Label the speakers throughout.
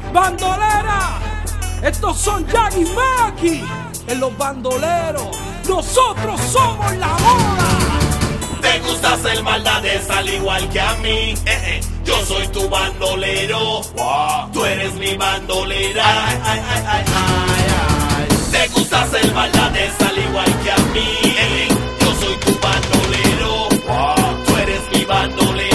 Speaker 1: Bandolera, estos son Jan y Maki. En los bandoleros, nosotros somos la moda.
Speaker 2: Te gusta hacer maldades al igual que a mí. Yo soy tu bandolero. Tú eres mi bandolera. Te gusta hacer maldades al igual que a mí. Yo soy tu bandolero. Tú eres mi bandolera.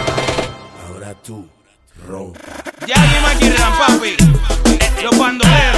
Speaker 3: Jan y Maki, papi, los bandoleros.